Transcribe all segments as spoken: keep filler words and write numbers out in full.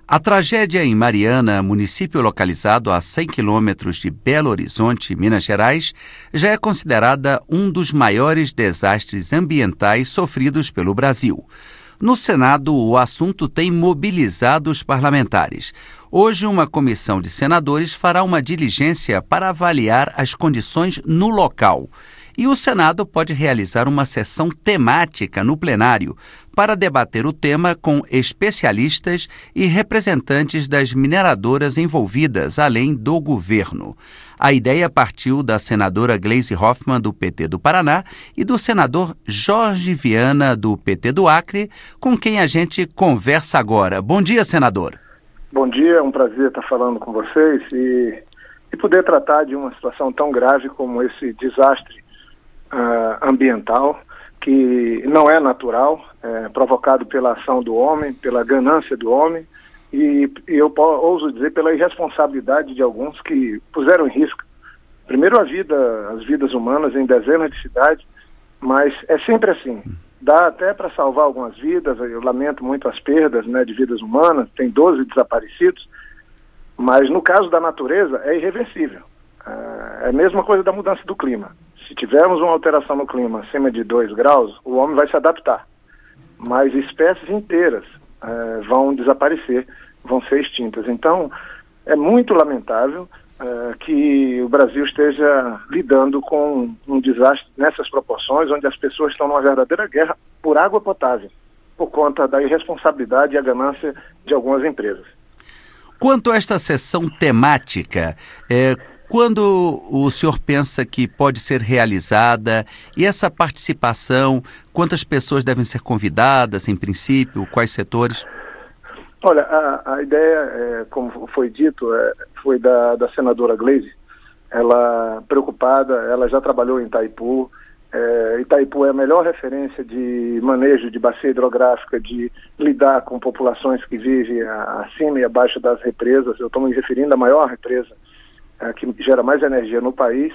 A tragédia em Mariana, município localizado a cem quilômetros de Belo Horizonte, Minas Gerais, já é considerada um dos maiores desastres ambientais sofridos pelo Brasil. No Senado, o assunto tem mobilizado os parlamentares. Hoje, uma comissão de senadores fará uma diligência para avaliar as condições no local. E o Senado pode realizar uma sessão temática no plenário para debater o tema com especialistas e representantes das mineradoras envolvidas, além do governo. A ideia partiu da senadora Gleisi Hoffmann, do P T do Paraná, e do senador Jorge Viana, do P T do Acre, com quem a gente conversa agora. Bom dia, senador. Bom dia, é um prazer estar falando com vocês e, e poder tratar de uma situação tão grave como esse desastre uh, ambiental, que não é natural, é provocado pela ação do homem, pela ganância do homem, e, e eu ouso dizer pela irresponsabilidade de alguns que puseram em risco, primeiro a vida, as vidas humanas em dezenas de cidades, mas é sempre assim, dá até para salvar algumas vidas, eu lamento muito as perdas, né, de vidas humanas, tem doze desaparecidos, mas no caso da natureza é irreversível, é a mesma coisa da mudança do clima. Se tivermos uma alteração no clima acima de dois graus, o homem vai se adaptar, mas espécies inteiras eh, vão desaparecer, vão ser extintas. Então, é muito lamentável eh, que o Brasil esteja lidando com um desastre nessas proporções, onde as pessoas estão numa verdadeira guerra por água potável, por conta da irresponsabilidade e a ganância de algumas empresas. Quanto a esta sessão temática, é, quando o senhor pensa que pode ser realizada e essa participação, quantas pessoas devem ser convidadas, em princípio, quais setores? Olha, a, a ideia, é, como foi dito, é, foi da, da senadora Gleisi. Ela, preocupada, ela já trabalhou em Itaipu. É, Itaipu é a melhor referência de manejo de bacia hidrográfica, de lidar com populações que vivem acima e abaixo das represas. Eu estou me referindo à maior represa é, que gera mais energia no país.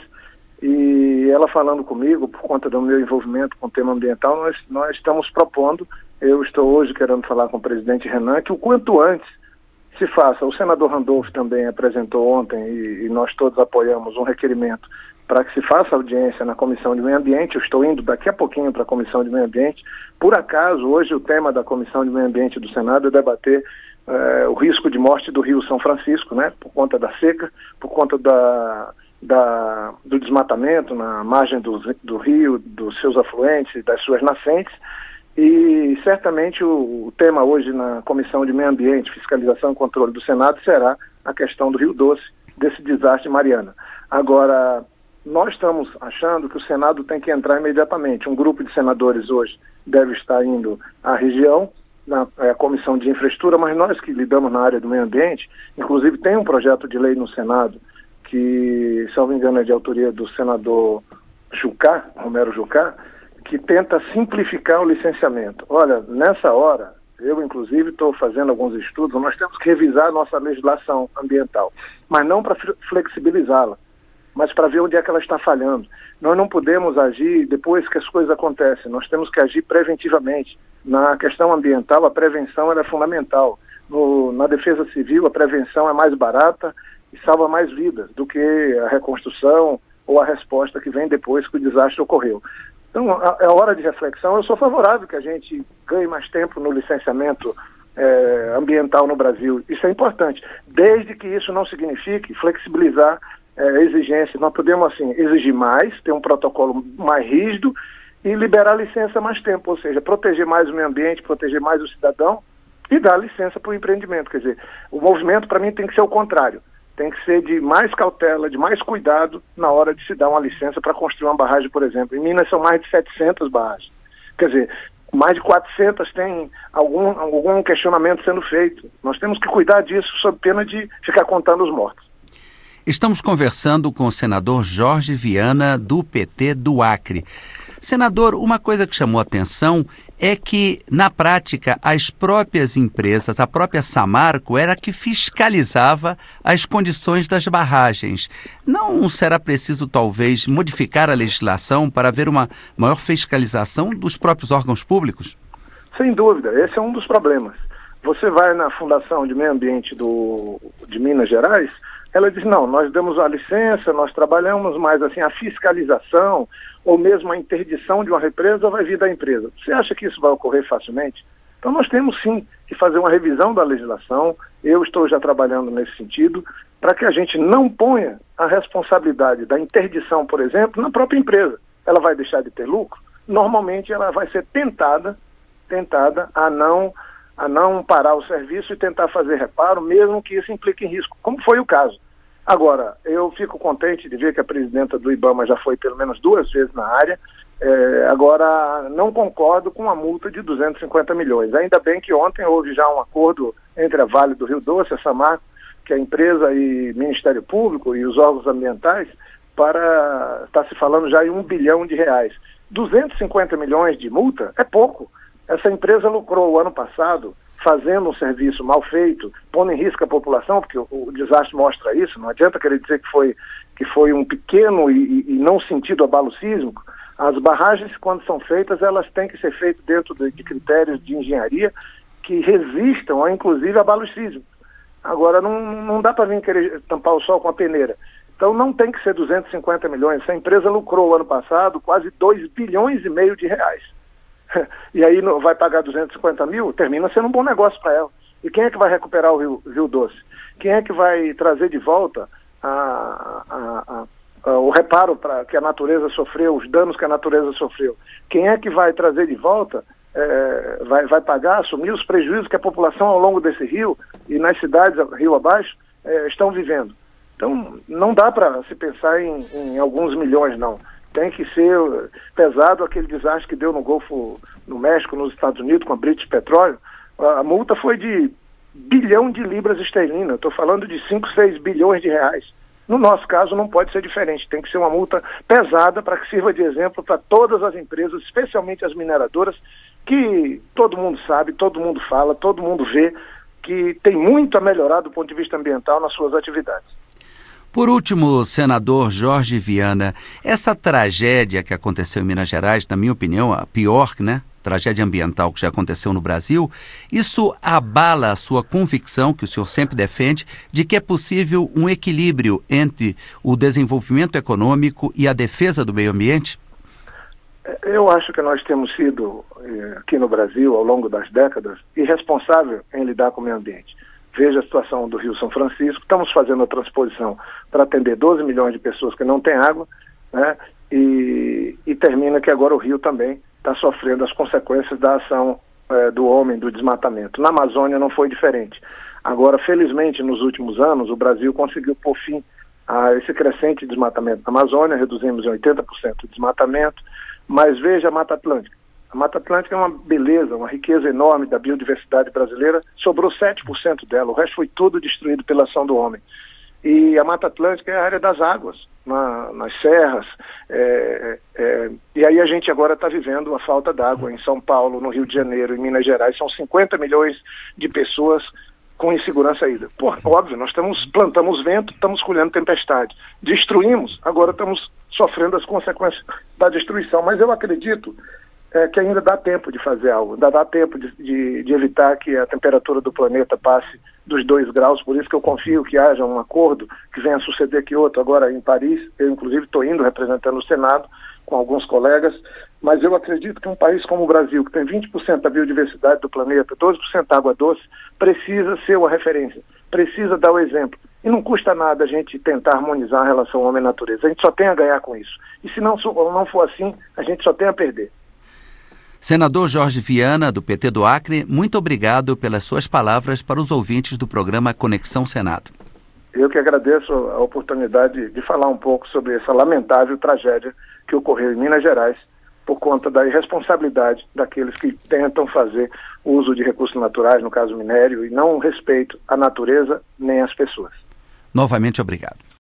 E ela falando comigo, por conta do meu envolvimento com o tema ambiental, nós, nós estamos propondo, eu estou hoje querendo falar com o presidente Renan, que o quanto antes se faça. O senador Randolph também apresentou ontem, e, e nós todos apoiamos um requerimento para que se faça audiência na Comissão de Meio Ambiente. Eu estou indo daqui a pouquinho para a Comissão de Meio Ambiente. Por acaso, hoje o tema da Comissão de Meio Ambiente do Senado é debater eh, o risco de morte do Rio São Francisco, né, por conta da seca, por conta da... Da, do desmatamento na margem do, do rio, dos seus afluentes, das suas nascentes, e certamente o, o tema hoje na Comissão de Meio Ambiente, Fiscalização e Controle do Senado será a questão do Rio Doce, desse desastre Mariana. Agora, nós estamos achando que o Senado tem que entrar imediatamente. Um grupo de senadores hoje deve estar indo à região, na é, Comissão de Infraestrutura, mas nós que lidamos na área do meio ambiente, inclusive tem um projeto de lei no Senado que, se não me engano, é de autoria do senador Jucá, Romero Jucá, que tenta simplificar o licenciamento. Olha, nessa hora, eu inclusive estou fazendo alguns estudos, nós temos que revisar a nossa legislação ambiental, mas não para flexibilizá-la, mas para ver onde é que ela está falhando. Nós não podemos agir depois que as coisas acontecem, nós temos que agir preventivamente. Na questão ambiental, a prevenção ela é fundamental. No, na defesa civil, a prevenção é mais barata e salva mais vidas do que a reconstrução ou a resposta que vem depois que o desastre ocorreu. Então, é hora de reflexão. Eu sou favorável que a gente ganhe mais tempo no licenciamento é, ambiental no Brasil. Isso é importante, desde que isso não signifique flexibilizar é, exigências. Nós podemos, assim, exigir mais, ter um protocolo mais rígido e liberar licença mais tempo, ou seja, proteger mais o meio ambiente, proteger mais o cidadão e dar licença para o empreendimento. Quer dizer, o movimento, para mim, tem que ser o contrário. Tem que ser de mais cautela, de mais cuidado na hora de se dar uma licença para construir uma barragem, por exemplo. Em Minas são mais de setecentas barragens. Quer dizer, mais de quatrocentas tem algum, algum questionamento sendo feito. Nós temos que cuidar disso sob pena de ficar contando os mortos. Estamos conversando com o senador Jorge Viana, do P T do Acre. Senador, uma coisa que chamou a atenção é que, na prática, as próprias empresas, a própria Samarco, era que fiscalizava as condições das barragens. Não será preciso, talvez, modificar a legislação para haver uma maior fiscalização dos próprios órgãos públicos? Sem dúvida, esse é um dos problemas. Você vai na Fundação de Meio Ambiente do, de Minas Gerais, ela diz, não, nós demos a licença, nós trabalhamos, mas assim, a fiscalização ou mesmo a interdição de uma represa vai vir da empresa. Você acha que isso vai ocorrer facilmente? Então nós temos sim que fazer uma revisão da legislação, eu estou já trabalhando nesse sentido, para que a gente não ponha a responsabilidade da interdição, por exemplo, na própria empresa. Ela vai deixar de ter lucro? Normalmente ela vai ser tentada, tentada a não... a não parar o serviço e tentar fazer reparo, mesmo que isso implique em risco, como foi o caso. Agora, eu fico contente de ver que a presidenta do IBAMA já foi pelo menos duas vezes na área, é, agora não concordo com a multa de duzentos e cinquenta milhões. Ainda bem que ontem houve já um acordo entre a Vale do Rio Doce, a Samarco, que é a empresa e Ministério Público e os órgãos ambientais, para, está se falando já em um bilhão de reais. duzentos e cinquenta milhões de multa é pouco. Essa empresa lucrou o ano passado fazendo um serviço mal feito, pondo em risco a população, porque o, o desastre mostra isso, não adianta querer dizer que foi, que foi um pequeno e, e não sentido abalo sísmico. As barragens, quando são feitas, elas têm que ser feitas dentro de, de critérios de engenharia que resistam, a, inclusive, a abalos sísmicos. Agora, não, não dá para vir querer tampar o sol com a peneira. Então, não tem que ser duzentos e cinquenta milhões. Essa empresa lucrou o ano passado quase dois bilhões e meio de reais. E aí vai pagar duzentos e cinquenta mil, termina sendo um bom negócio para ela. E quem é que vai recuperar o Rio, Rio Doce? Quem é que vai trazer de volta a, a, a, a, o reparo pra, que a natureza sofreu, os danos que a natureza sofreu? Quem é que vai trazer de volta, é, vai, vai pagar, assumir os prejuízos que a população ao longo desse rio e nas cidades rio abaixo é, estão vivendo? Então não dá para se pensar em, em alguns milhões, não. Tem que ser pesado aquele desastre que deu no Golfo, no México, nos Estados Unidos, com a British Petroleum. A multa foi de bilhão de libras esterlinas. Estou falando de cinco, seis bilhões de reais. No nosso caso, não pode ser diferente. Tem que ser uma multa pesada para que sirva de exemplo para todas as empresas, especialmente as mineradoras, que todo mundo sabe, todo mundo fala, todo mundo vê que tem muito a melhorar do ponto de vista ambiental nas suas atividades. Por último, senador Jorge Viana, essa tragédia que aconteceu em Minas Gerais, na minha opinião, a pior, né, tragédia ambiental que já aconteceu no Brasil, isso abala a sua convicção, que o senhor sempre defende, de que é possível um equilíbrio entre o desenvolvimento econômico e a defesa do meio ambiente? Eu acho que nós temos sido, aqui no Brasil, ao longo das décadas, irresponsáveis em lidar com o meio ambiente. Veja a situação do Rio São Francisco, estamos fazendo a transposição para atender doze milhões de pessoas que não têm água, né? E, e termina que agora o Rio também está sofrendo as consequências da ação é, do homem, do desmatamento. Na Amazônia não foi diferente. Agora, felizmente, nos últimos anos, o Brasil conseguiu pôr fim a esse crescente desmatamento na Amazônia, reduzimos em oitenta por cento o desmatamento, mas veja a Mata Atlântica. A Mata Atlântica é uma beleza, uma riqueza enorme da biodiversidade brasileira, sobrou sete por cento dela, o resto foi tudo destruído pela ação do homem. E a Mata Atlântica é a área das águas, na, nas serras, é, é, e aí a gente agora está vivendo a falta d'água em São Paulo, no Rio de Janeiro, em Minas Gerais, são cinquenta milhões de pessoas com insegurança ainda. Pô, óbvio, nós estamos, plantamos vento, estamos colhendo tempestade, destruímos, agora estamos sofrendo as consequências da destruição, mas eu acredito É, que ainda dá tempo de fazer algo, ainda dá tempo de, de, de evitar que a temperatura do planeta passe dos dois graus, por isso que eu confio que haja um acordo que venha a suceder que outro agora em Paris. Eu inclusive estou indo representando o Senado com alguns colegas, mas eu acredito que um país como o Brasil, que tem vinte por cento da biodiversidade do planeta, doze por cento da água doce, precisa ser uma referência, precisa dar o exemplo. E não custa nada a gente tentar harmonizar a relação homem-natureza, a gente só tem a ganhar com isso. E se não, não for assim, a gente só tem a perder. Senador Jorge Viana, do P T do Acre, muito obrigado pelas suas palavras para os ouvintes do programa Conexão Senado. Eu que agradeço a oportunidade de falar um pouco sobre essa lamentável tragédia que ocorreu em Minas Gerais por conta da irresponsabilidade daqueles que tentam fazer uso de recursos naturais, no caso minério, e não respeito à natureza nem às pessoas. Novamente, obrigado.